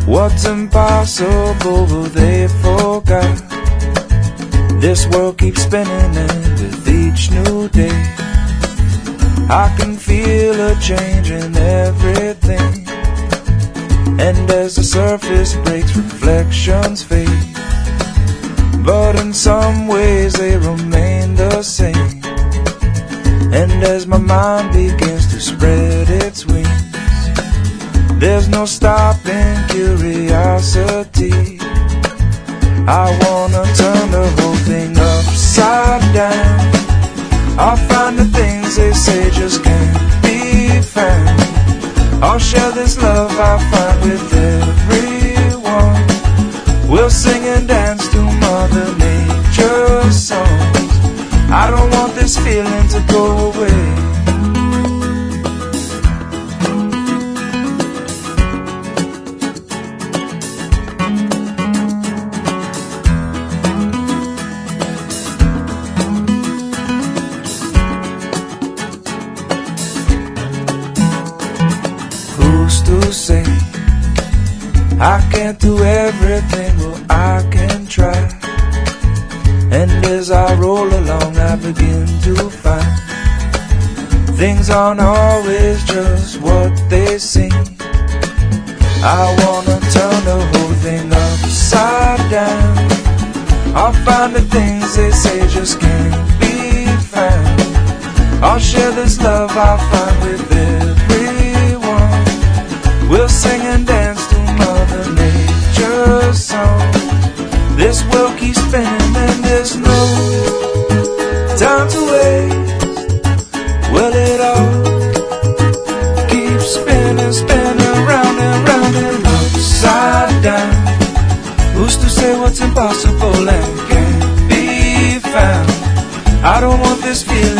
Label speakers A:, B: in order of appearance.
A: What's impossible they forgot. This world keeps spinning and with each new day I can feel a change in everything. And as the surface breaks, reflections fade, but in some ways they remain the same. And as my mind begins to spread its wings, there's no stopping curiosity. I wanna turn the whole thing upside down. I'll find the things they say just can't be found. I'll share this love I find with everyone. We'll sing and dance to Mother Nature's songs. I don't want this feeling to go away. To say I can't do everything, well I can try. And as I roll along I begin to find things aren't always just what they seem. I wanna turn the whole thing upside down. I'll find the things they say just can't be found. I'll share this love I find with everyone. We'll sing and dance to Mother Nature's song. This world keeps spinning and there's no time to waste. Well, it all keeps spinning, spinning round and round and upside down. Who's to say what's impossible and can't be found? I don't want this feeling